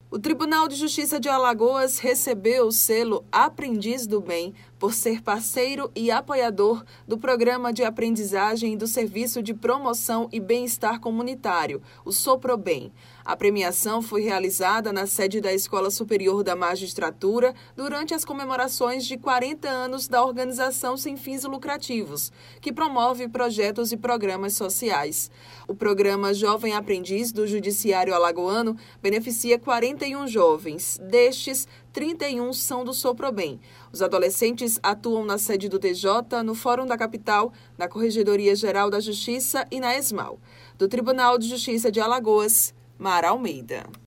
O Tribunal de Justiça de Alagoas recebeu o selo Aprendiz do Bem por ser parceiro e apoiador do Programa de Aprendizagem do Serviço de Promoção e Bem-Estar Comunitário, o SOPROBEM. A premiação foi realizada na sede da Escola Superior da Magistratura durante as comemorações de 40 anos da organização sem fins lucrativos, que promove projetos e programas sociais. O programa Jovem Aprendiz do Judiciário Alagoano beneficia 41 jovens. Destes, 31 são do SOPROBEM. Os adolescentes atuam na sede do TJ, no Fórum da Capital, na Corregedoria Geral da Justiça e na ESMAL. Do Tribunal de Justiça de Alagoas, Mara Almeida.